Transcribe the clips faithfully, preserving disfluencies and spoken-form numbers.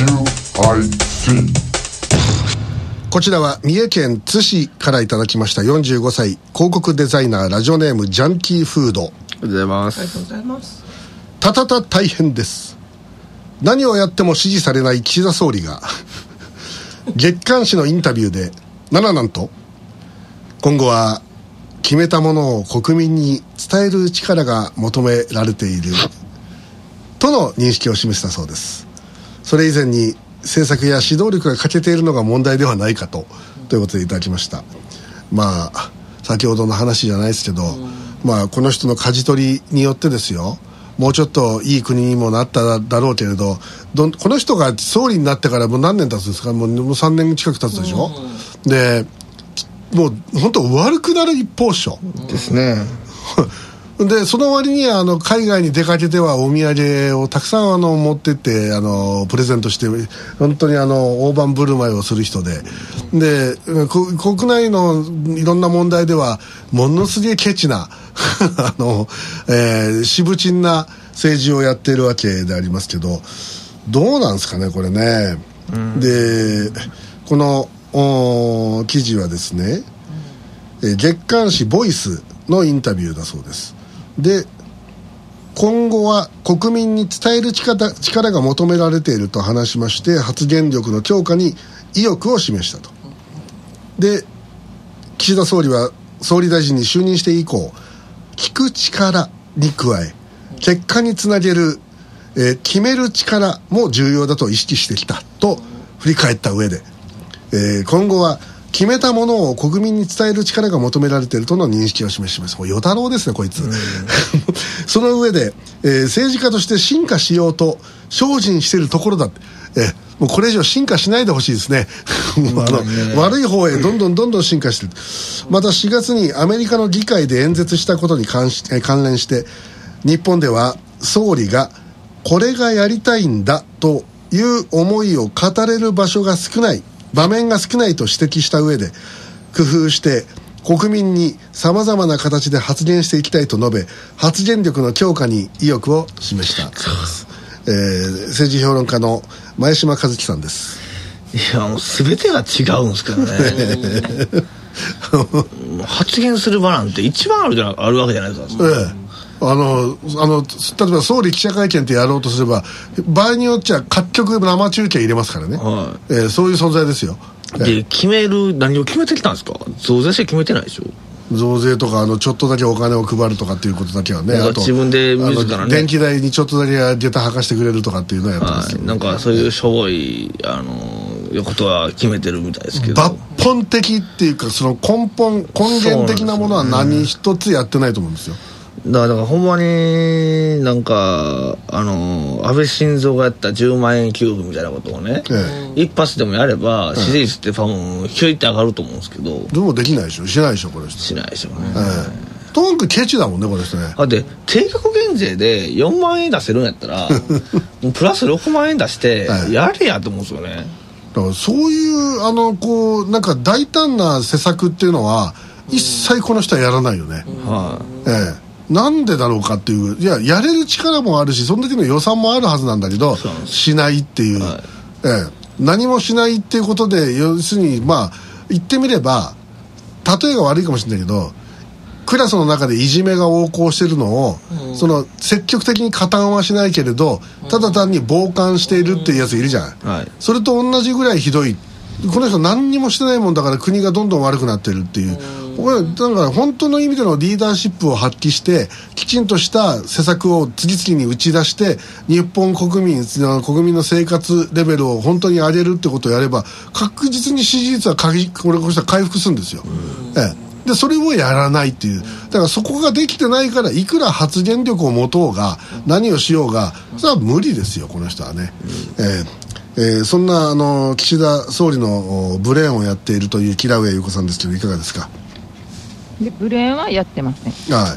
キューアイシー。 こちらは三重県津市からいただきましたよんじゅうごさい広告デザイナー、ラジオネームジャンキーフード。ありがとうございます。 ありがとうございます。 たたた大変です。何をやっても支持されない岸田総理が月刊誌のインタビューでなななんと今後は決めたものを国民に伝える力が求められているとの認識を示したそうです。それ以前に政策や指導力が欠けているのが問題ではないかとということでいただきました。まあ先ほどの話じゃないですけど、まあこの人の舵取りによってですよ、もうちょっといい国にもなっただろうけれど、どこの人が総理になってからもう何年経つんですか。もう、もうさんねん近く経つでしょ。でもう本当悪くなる一方っしょですねでその割にはあの海外に出かけてはお土産をたくさんあの持ってってあのプレゼントして本当にあの大盤振る舞いをする人で、で国内のいろんな問題ではものすげえケチなあの、えー、しぶちんな政治をやっているわけでありますけど、どうなんですかねこれね、うん、でこの記事はですね、え月刊誌ボイスのインタビューだそうです。で今後は国民に伝える 力, 力が求められていると話しまして、発言力の強化に意欲を示したと。で岸田総理は総理大臣に就任して以降、聞く力に加え結果につなげる、えー、決める力も重要だと意識してきたと振り返った上で、えー、今後は決めたものを国民に伝える力が求められているとの認識を示します。もう与太郎ですねこいつその上で、えー、政治家として進化しようと精進しているところだって、えー、もうこれ以上進化しないでほしいですねもうあの、ね、悪い方へどんどんどんどん進化している。またしがつにアメリカの議会で演説したことに関し、えー、関連して日本では総理がこれがやりたいんだという思いを語れる場所が少ない場面が少ないと指摘した上で、工夫して国民にさまざまな形で発言していきたいと述べ、発言力の強化に意欲を示したそうです、えー、政治評論家の前島和樹さんです。 いやもう全てが違うんですけどね発言する場なんて一番あるじゃあるわけじゃないですか、 ええあのあの例えば総理記者会見ってやろうとすれば場合によっちゃ各局生中継入れますからね、はい、えー、そういう存在ですよ。 で、えー、決める何を決めてきたんですか。増税して決めてないでしょ。 増税とかあのちょっとだけお金を配るとかっていうことだけはね、あと自分で自らね電気代にちょっとだけ下駄履かしてくれるとかっていうのをやってますよ、 はい、なんかそういうしょぼいあのことは決めてるみたいですけど、 抜本的っていうかその根本根源的なものは何一つやってないと思うんですよ。 だから、だからほんまになんかあの安倍晋三がやったじゅうまんえん給付みたいなことをね、ええ、一発でもやれば支持率って多分ひょいって上がると思うんですけど、 でもできないでしょ。しないでしょこの人。 しないでしょうね、 ええ、とにかくケチだもんねこの人ね。 だって定額減税でよんまんえん出せるんやったらプラスろくまんえん出してやれやと思うんですよね。 だからそういうあのこうなんか大胆な施策っていうのは一切この人はやらないよね、うん、はい、ええ、なんでだろうかっていう。いややれる力もあるしその時の予算もあるはずなんだけどしないっていう、はい、ええ、何もしないっていうことで要するにまあ言ってみれば例えが悪いかもしれないけどクラスの中でいじめが横行してるのを、うん、その積極的に加担はしないけれどただ単に傍観しているっていうやついるじゃん、うん、はい、それと同じぐらいひどい。この人何にもしてないもんだから国がどんどん悪くなってるっていう、これだから本当の意味でのリーダーシップを発揮してきちんとした施策を次々に打ち出して日本国民国民の生活レベルを本当に上げるってことをやれば確実に支持率はこれこそ回復するんですよ、ええ、でそれをやらないっていう。だからそこができてないからいくら発言力を持とうが何をしようがそれは無理ですよこの人はね、えええー、そんなあの岸田総理のブレーンをやっているという木良上優子さんですけどいかがですか。 でブレーンはやってません、 はい、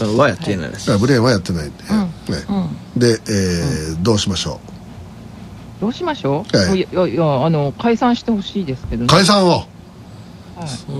はやってないです、 はい、ブレーンはやってないんで、うんね、うん、で、えーうん、どうしましょうどうしましょう、はい、いやいやあの解散してほしいですけどね。 解散を、はい、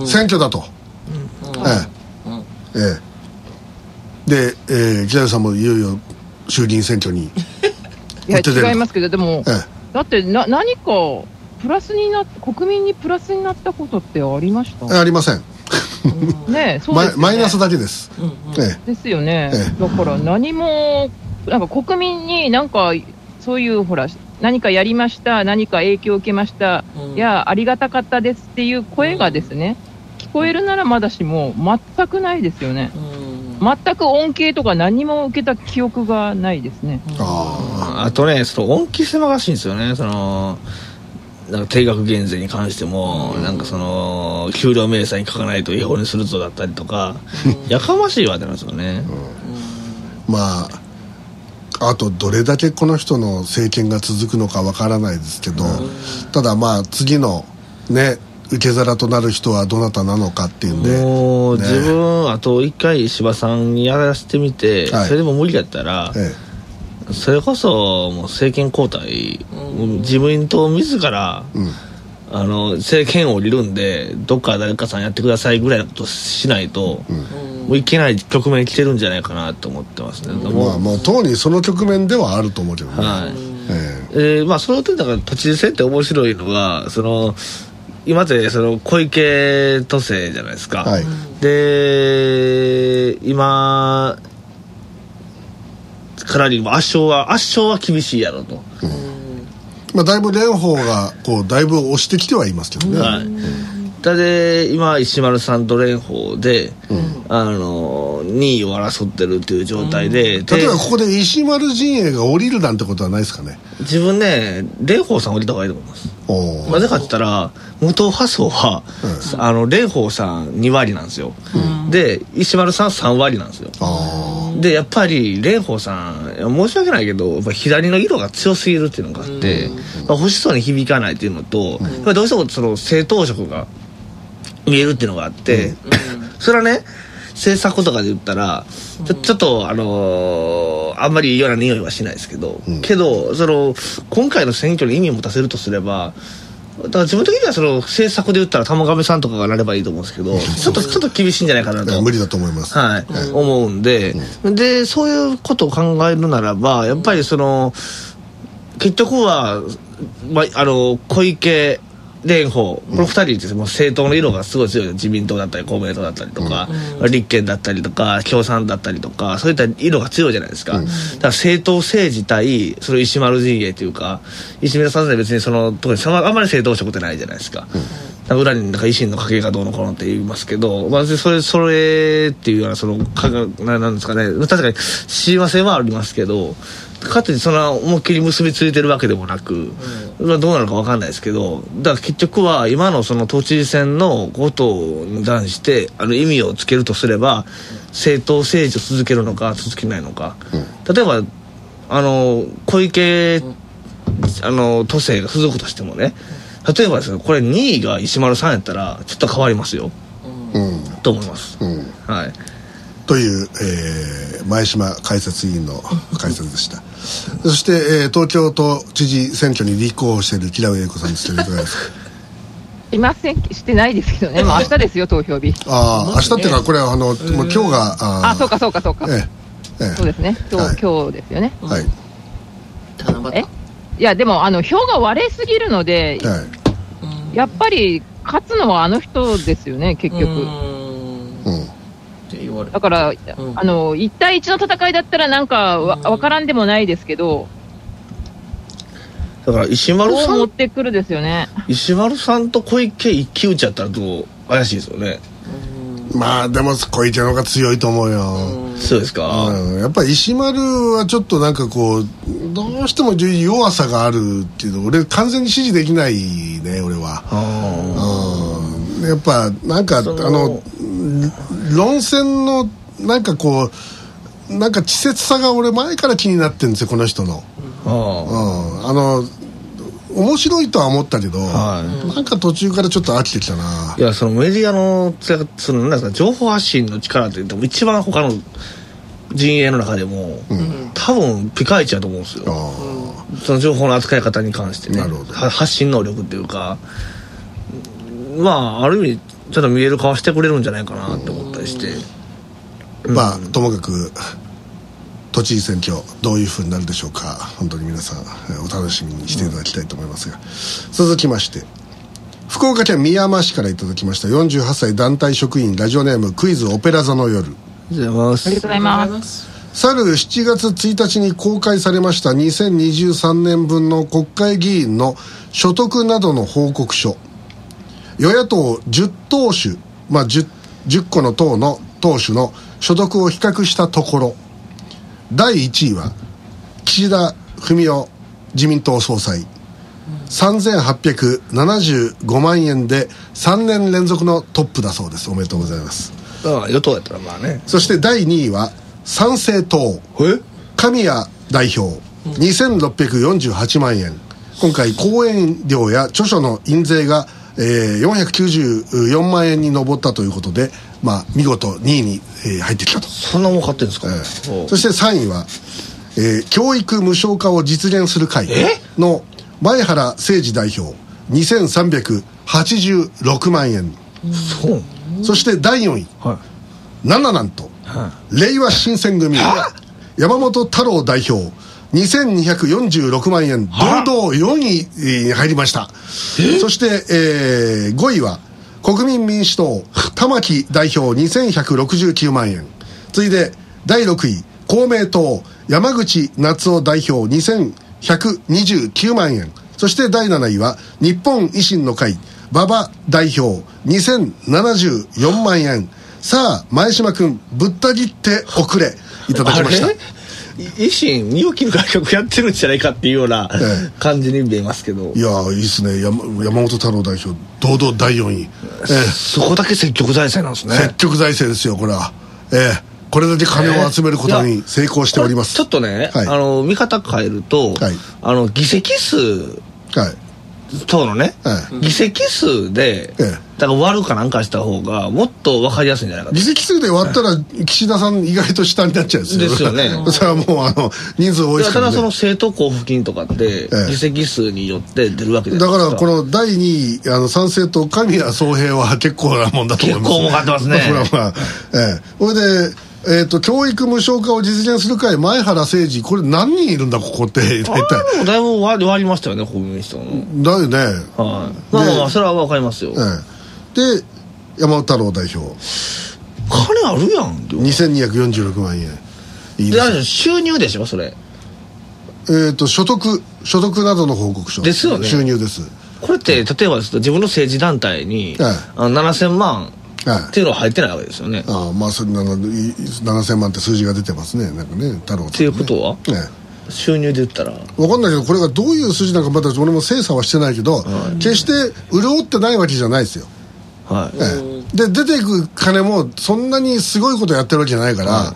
うん、 選挙だと、うん、ええ、うん、ええ、で、えー、木良さんもいよいよ衆議院選挙にいや違いますけどでも、ええ、 だってな何かプラスにな国民にプラスになったことってありました？ ありません。 ね、そうですよね。 マイナスだけです。 うんうんええ、ですよね、ええ。だから何もなんか国民になんかそういうほら何かやりました、何か影響を受けました、うん、いやありがたかったですっていう声がですね、うん、聞こえるならまだしも全くないですよね。うん、全く恩恵とか何も受けた記憶がないですね。 うん、あ, あとね、その恩恵狭がしいんですよね。そのなんか定額減税に関しても、うん、なんかその給料明細に書かないと違法にするぞだったりとか、うん、やかましいわけなんですよね。 うん、まああとどれだけこの人の政権が続くのかわからないですけど、うん、ただまあ次のね受け皿となる人はどなたなのかっていうんで、 もう、 ね、 自分あと一回柴さんにやらせてみて、はい、それでも無理だったら、ええそれこそもう政権交代、うん、自民党自ら、うん、あの政権を降りるんでどっか誰かさんやってくださいぐらいのことしないと、うん、もういけない局面に来てるんじゃないかなと思ってますね。うん、 まあもう当にその局面ではあると思うけどね。はい、 えーえー、まあその点だから都知事選って面白いのがその今ってその小池都政じゃないですか。はい、で今かなり圧勝は圧勝は厳しいやろと、うんまあ、だいぶ蓮舫がこうだいぶ押してきてはいますけどね、はいうん、 だで今石丸さんと蓮舫で、うん、あのにいを争ってるっていう状態で、うん、 例えばここで石丸陣営が降りるなんてことはないですかね。 自分ね蓮舫さん降りた方がいいと思います。なぜかって言ったら無党派層は、うん、あの蓮舫さんにわりなんですよ、うん、で石丸さんさんわりなんですよ。あでやっぱり蓮舫さん申し訳ないけどやっぱ左の色が強すぎるっていうのがあって、うんまあ、保守層に響かないっていうのと、うん、やっぱりどうしてもその政党色が見えるっていうのがあって、うん、それはね政策とかで言ったらちょ、ちょっとあのー、あんまりいいような匂いはしないですけど、うん、けどその今回の選挙に意味を持たせるとすればだから自分的にはその政策で言ったら玉亀さんとかがなればいいと思うんですけどちょっとちょっと厳しいんじゃないかなと無理だと思います、 はいうん、思うんで、うん、でそういうことを考えるならばやっぱりその結局は、まあ、あの小池蓮舫このふたりですね、政党の色がすごい強い自民党だったり公明党だったりとか、うん、立憲だったりとか共産だったりとかそういった色が強いじゃないですか、うん、だから政党政治対その石丸陣営というか石村さんで別にその特にあんまり政党色ってないじゃないですか、うん、裏になんか維新の家系がどうのこうのって言いますけど、まあ、それそれっていうようなそのかななんですかね確かに親和性はありますけどかつてその思いっきり結びついてるわけでもなく、うん、どうなるか分かんないですけどだから結局は今のその都知事選のことに関してあの意味をつけるとすれば政党政治を続けるのか続けないのか、うん、例えばあの小池あの都政が続くとしてもね例えばですねこれにいが石丸さんやったらちょっと変わりますよ、うん、と思います、うんはいという、えー、前島解説委員の解説でしたそして、えー、東京都知事選挙に立候補している木田上子さんですけどいかがですか。 いませんしてないですけどね、まあ、明日ですよ投票日。 ああ明日っていうかこれはあのもう今日がああそうかそうかそうか、ええええ、そうですね今日、はい、今日ですよねはいえいやでもあの票が割れすぎるので、はい、やっぱり勝つのはあの人ですよね結局。うんだから、うん、あのいち対いちの戦いだったらなんかわ分からんでもないですけどだから石丸さん持ってくるですよね。 石丸さんと小池一騎打ちやったらどう怪しいですよね。 まあでも小池の方が強いと思うよ。 そうですか、 うん、やっぱり石丸はちょっとなんかこうどうしても弱さがあるっていうの俺完全に支持できないね俺は。うん、やっぱなんかあの論戦のなんかこうなんか稚拙さが俺前から気になってるんですよこの人の、うん、あの面白いとは思ったけど、はい、なんか途中からちょっと飽きてきたな。 いやそのメディアのそのなんですか情報発信の力って言っても一番他の陣営の中でも、うん、多分ピカイチだと思うんですよ。その情報の扱い方に関してねなるほど発信能力っていうかまあある意味ちょっと見える顔してくれるんじゃないかなって思ったりして、 うん、まあともかく都知事選挙どういうふうになるでしょうか。本当に皆さんお楽しみにしていただきたいと思いますが、うん、続きまして福岡県みやま市からいただきましたよんじゅうはっさい団体職員、ラジオネームクイズオペラ座の夜。ありがとうございます。 ありがとうございます。 去るしちがつついたちに公開されましたにせんにじゅうさんねんぶんの国会議員の所得などの報告書、与野党じゅっ党首、まあ、10, じゅっこの党の党首の所得を比較したところ、だいいちいは岸田文雄自民党総裁、さんぜんはっぴゃくななじゅうごまんえんでさんねん連続のトップだそうです。おめでとうございます。 ああ、与党やったらまあね。 そしてだいにいは参政党神谷代表、にせんろっぴゃくよんじゅうはちまんえん。今回講演料や著書の印税が、えー、よんひゃくきゅうじゅうよんまんえんに上ったということで、まあ、見事にいに、えー、入ってきたと。 そんなもん買ってるんですか、えー、そしてさんいは、えー、教育無償化を実現する会の前原誠司代表、にせんさんびゃくはちじゅうろくまんえん。 そう。 そしてだいよんい、はい、なななんと、はい、れいわ新選組山本太郎代表、にせんにひゃくよんじゅうろくまんえん、堂々よんいに入りました。そして、えー、ごいは国民民主党玉木代表、にせんひゃくろくじゅうきゅうまんえん。次いでだいろくい公明党山口夏夫代表、にせんひゃくにじゅうきゅうまんえん。そしてだいなないは日本維新の会馬場代表、にせんななじゅうよんまんえん。さあ前島君ぶった切っておくれ、いただきました。 維新身を切る改革やってるんじゃないかっていうような、ええ、感じに見えますけど。 いやいいですね。 山, 山本太郎代表堂々だいよんい、ええ、 そこだけ積極財政なんですね。 積極財政ですよこれは、ええ、これだけ金を集めることに成功しております。 ちょっとね、はい、あの見方変えると、はい、あの議席数、はい党のね、はい、議席数で、ええ、だから割るかなんかした方がもっと分かりやすいんじゃないかと。 議席数で割ったら岸田さん意外と下になっちゃうんですよ。 ですよね。 それはもうあの人数多いですからね。 ただその政党交付金とかって、ええ、議席数によって出るわけじゃないですか。 だからこのだいにいあの参政党神谷宗平は結構なもんだと思います、ね、 結構儲かってますね。 まあ、ええ、それでえー、と教育無償化を実現する会前原誠司、これ何人いるんだここって。大体あだいぶ割りましたよね国民民主党の。 だよね、 はい、まあまあそれは分かりますよ、 ええ、で山本太郎代表金あるやんにせんにひゃくよんじゅうろくまんえん。いいですね。収入でしょそれ。 えー、と所得所得などの報告書ですよね。 収入です。 これって例えばですと自分の政治団体に、ええ、あのななせんまんっていうのは入ってないわけですよね。 ああ、まあそれななせんまんって数字が出てますね。なんかね太郎さんね。 っていうことは、ね、収入で言ったら分かんないけどこれがどういう数字なのかまだ俺も精査はしてないけど、はい、決して潤ってないわけじゃないですよ。はい、ええ、で出ていく金もそんなにすごいことやってるわけじゃないから、はい、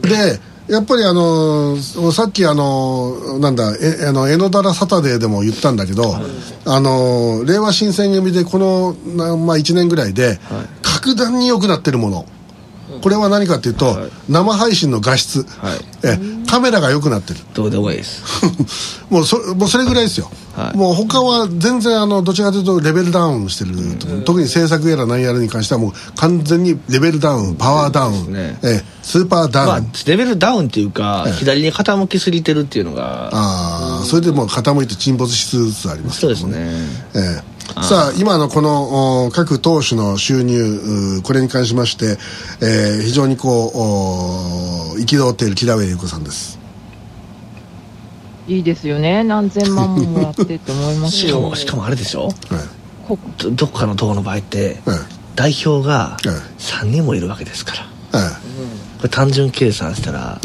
でやっぱりあのさっきあのなんだえあの江ノ原サタデーでも言ったんだけど、はい、あの令和新選組でこの、まあ、いちねんぐらいで、はい、格段に良くなってるもの、これは何かっていうと、はい、生配信の画質、はい、えカメラが良くなってる。 どうでもいいですもう そ, もうそれぐらいですよ、はい、もう他は全然あのどちらかというとレベルダウンしてると、うん、特に制作やら何やらに関してはもう完全にレベルダウン、パワーダウン、ね、えスーパーダウン、まあ、 レベルダウンっていうか、え左に傾きすぎてるっていうのが、 ああそれでもう傾いて沈没しつつありますけども、ね、 そうですね、 ええさあ今のこの各党首の収入、これに関しまして、えー、非常にこう憤っている木田上優子さんです。 いいですよね、何千万ももらってって思いますよ。 しかもしかもあれでしょ、はい、ど, どっかの党の場合って、はい、代表がさんにんもいるわけですから、はい、これ単純計算したら、はい、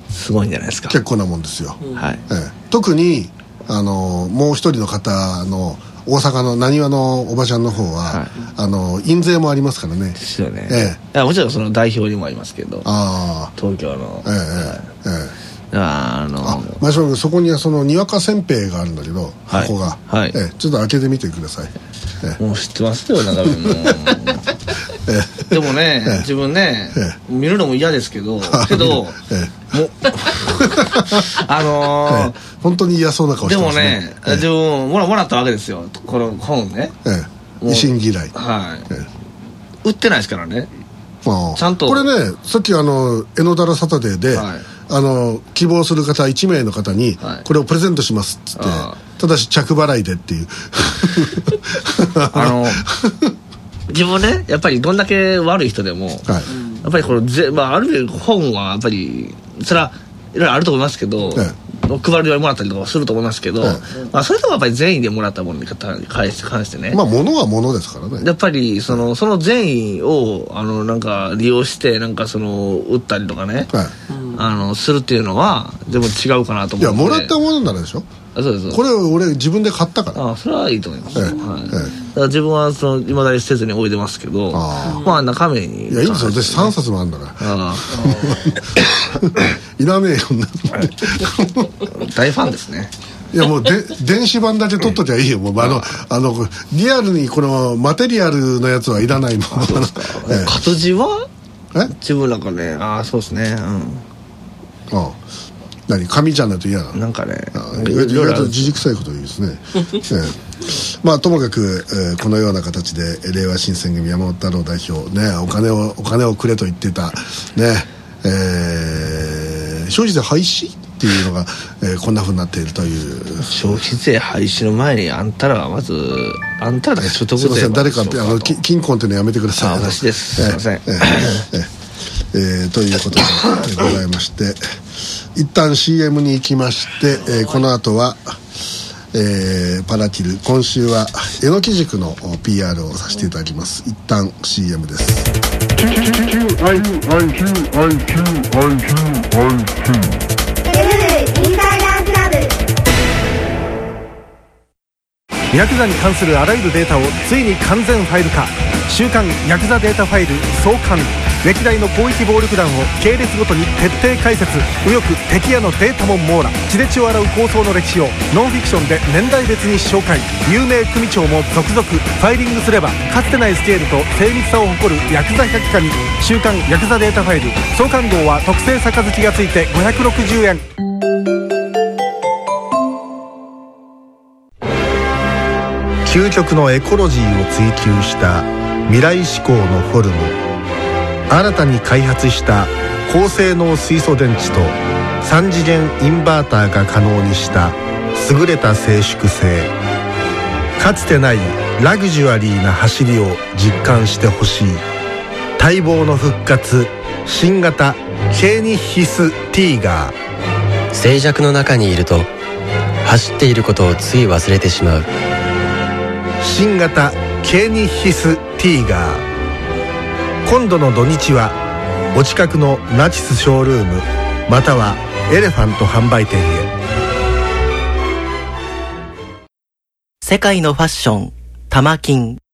すごいんじゃないですか。 結構なもんですよ、 はい、 えー、特にあのもう一人の方の大阪のなにわのおばちゃんの方は、はい、あの印税もありますからね。 ですよね、ええ、いやもちろんその代表にもありますけど、 あ東京の、 ええ、はい、ええ、ああのー、前島君そこにはそのにわかせんべいがあるんだけど、はい、ここが、はい、ええ、ちょっと開けてみてください、 ええ、もう知ってますよ。なんかもうええ、でもね、ええ、自分ね、ええ、見るのも嫌ですけどけど、ええ、もうあのーええ、 本当に嫌そうな顔してますね。 でもね、ええ、自分もらもらったわけですよこの本ね、 ええ、維新嫌い、 はい、ええ、売ってないですからね。 ああちゃんとこれね、さっきあの江ノ原サタデーで、はい、 あの希望する方いちめいの方にこれをプレゼントしますっつって、はい、ただし着払いでっていうあの自分ねやっぱりどんだけ悪い人でも、はい、やっぱりこのぜ、まあ、ある意味本はやっぱりそれはいろいろあると思いますけど、はい、配りでもらったりとかすると思いますけど、はい、まあ、それともやっぱり善意でもらったものに関してね、 まあ物は物ですからね。 やっぱりその、その善意をあのなんか利用してなんかその売ったりとかね、はい、あのするっていうのはでも違うかなと思うので。 いやもらったものならでしょ。 そうです。 これを俺自分で買ったから。 ああ、それはいいと思います、ええ、はい、だから自分はその未だに捨てずに置いてますけど、あまあ中身にいやいいんですよ。私さんさつもあるんだから。ああいらねえよ大ファンですね。 いやもうで電子版だけ取っときゃいいよ。もうあのあのリアルにこのマテリアルのやつはいらないの。 ええ、活字はえ自分なんかね、ああそうですね、うん、ああ何紙じゃないと嫌なのなんかね、 意外とじじくさいこと言うんですね、ええ、まあともかく、えー、このような形でれいわ新選組山本太郎代表ね、お金をお金をくれと言ってたね、えー、消費税廃止っていうのが、えー、こんなふうになっているという。 消費税廃止の前にあんたらはまずあんたらだけ所得税、 すいません誰かってあの金婚っていうのやめてください。 あ私です、すいません、えーえーえー、ということでございまして一旦 シーエム に行きまして、えー、この後は、えー、パラキル今週はえのき塾の ピーアール をさせていただきます。一旦 シーエム です。 ヤクザに関するあらゆるデータをついに完全ファイル化。週刊ヤクザデータファイル創刊。歴代の広域暴力団を系列ごとに徹底解説。右翼敵屋のデータも網羅。血で血を洗う抗争の歴史をノンフィクションで年代別に紹介。有名組長も続々。ファイリングすればかつてないスケールと精密さを誇るヤクザ百科に。週刊ヤクザデータファイル創刊号は特製杯がついてごひゃくろくじゅうえん。究極のエコロジーを追求した未来志向のフォルム。新たに開発した高性能水素電池とさん次元インバーターが可能にした優れた静粛性。かつてないラグジュアリーな走りを実感してほしい。待望の復活、新型 ケーに ヒスティーガー。 静寂の中にいると走っていることをつい忘れてしまう。 新型 ケーに ヒスティーガー。今度の土日はお近くのナチスショールームまたはエレファント販売店へ。 世界のファッション玉金。